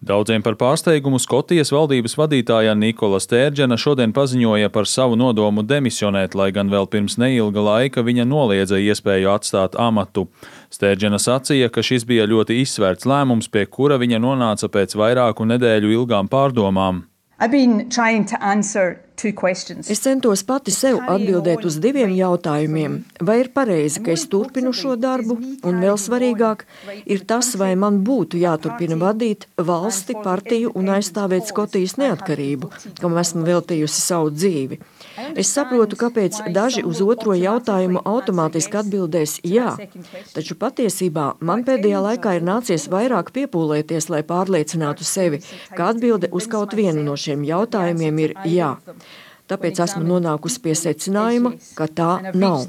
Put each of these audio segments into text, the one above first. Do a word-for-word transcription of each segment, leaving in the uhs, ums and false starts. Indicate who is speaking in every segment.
Speaker 1: Daudziem par pārsteigumu Skotijas valdības vadītāja Nikola Stērdžena šodien paziņoja par savu nodomu demisionēt, lai gan vēl pirms neilga laika viņa noliedza iespēju atstāt amatu. Stērdžena sacīja, ka šis bija ļoti izsvērts lēmums, pie kura viņa nonāca pēc vairāku nedēļu ilgām pārdomām.
Speaker 2: Es centos pati sev atbildēt uz diviem jautājumiem. Vai ir pareizi, ka es turpinu šo darbu? Un vēl svarīgāk ir tas, vai man būtu jāturpina vadīt valsti, partiju un aizstāvēt Skotijas neatkarību, kam esmu veltījusi savu dzīvi. Es saprotu, kāpēc daži uz otro jautājumu automātiski atbildēs jā, taču patiesībā man pēdējā laikā ir nācies vairāk piepūlēties, lai pārliecinātu sevi, ka atbilde uz kaut vienu no šiem jautājumiem ir jā. Tāpēc esmu nonākusi pie secinājuma, ka tā nav.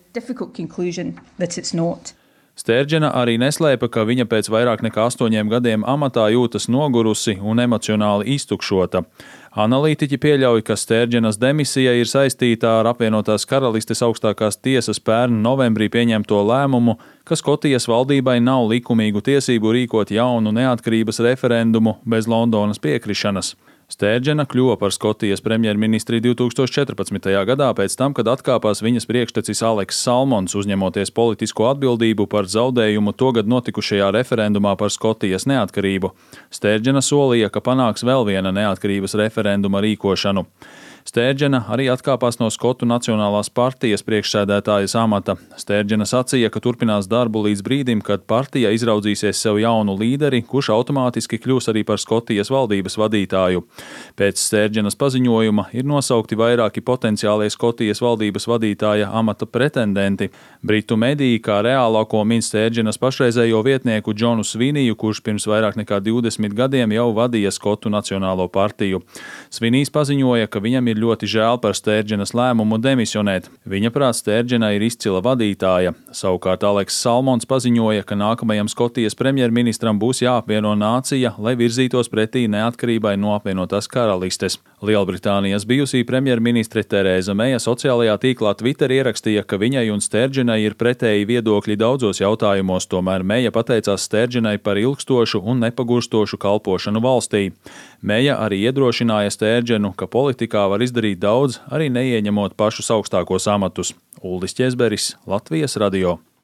Speaker 1: Stērdžena arī neslēpa, ka viņa pēc vairāk nekā astoņiem gadiem amatā jūtas nogurusi un emocionāli iztukšota. Analītiķi pieļauj, ka Stērdženas demisija ir saistīta ar apvienotās karalistes augstākās tiesas pērn novembrī pieņemto lēmumu, ka Skotijas valdībai nav likumīgu tiesību rīkot jaunu neatkarības referendumu bez Londonas piekrišanas. Stērdžena kļuva par Skotijas premjerministri divi tūkstoši četrpadsmitajā gadā pēc tam, kad atkāpās viņas priekštecis Aleks Salmons, uzņemoties politisko atbildību par zaudējumu togad notikušajā referendumā par Skotijas neatkarību. Stērdžena solīja, ka panāks vēl viena neatkarības referenduma rīkošanu. Stērdžena arī atkāpās no Skotu Nacionālās partijas priekšsēdētājas amata. Stērdžena sacīja, ka turpinās darbu līdz brīdim, kad partija izraudzīsies sev jaunu līderi, kurš automātiski kļūs arī par Skotijas valdības vadītāju. Pēc Stērdženas paziņojuma ir nosaukti vairāki potenciālie Skotijas valdības vadītāja amata pretendenti. Britu mediji kā reālāko min Stērdženas pašreizējo vietnieku Džonu Sviniju, kurš pirms vairāk nekā divdesmit gadiem jau vadīja Skotu Nacionālo partiju. Svinijs paziņoja, ka viņam ir ļoti žēl par Stērdženas lēmumu demisionēt. Viņa prāt Stērdžena ir izcila vadītāja. Savukārt Aleks Salmons paziņoja, ka nākamajam Skotijas premjerministram būs jāapvieno nācija, lai virzītos pretī neatkarībai no apvienotās karalistes. Lielbritānijas bijusī premjerministre Terēza Meja sociālajā tīklā Twitter ierakstīja, ka viņai un Stērdženai ir pretēji viedokļi daudzos jautājumos, tomēr Meja pateicās Stērdženai par ilgstošu un nepagurstošu kalpošanu valstī. Meja arī iedrošināja Stērdženu, ka politikā var izdarīt daudz, arī neieņemot pašus augstākos amatus. Uldis Ķezberis, Latvijas radio.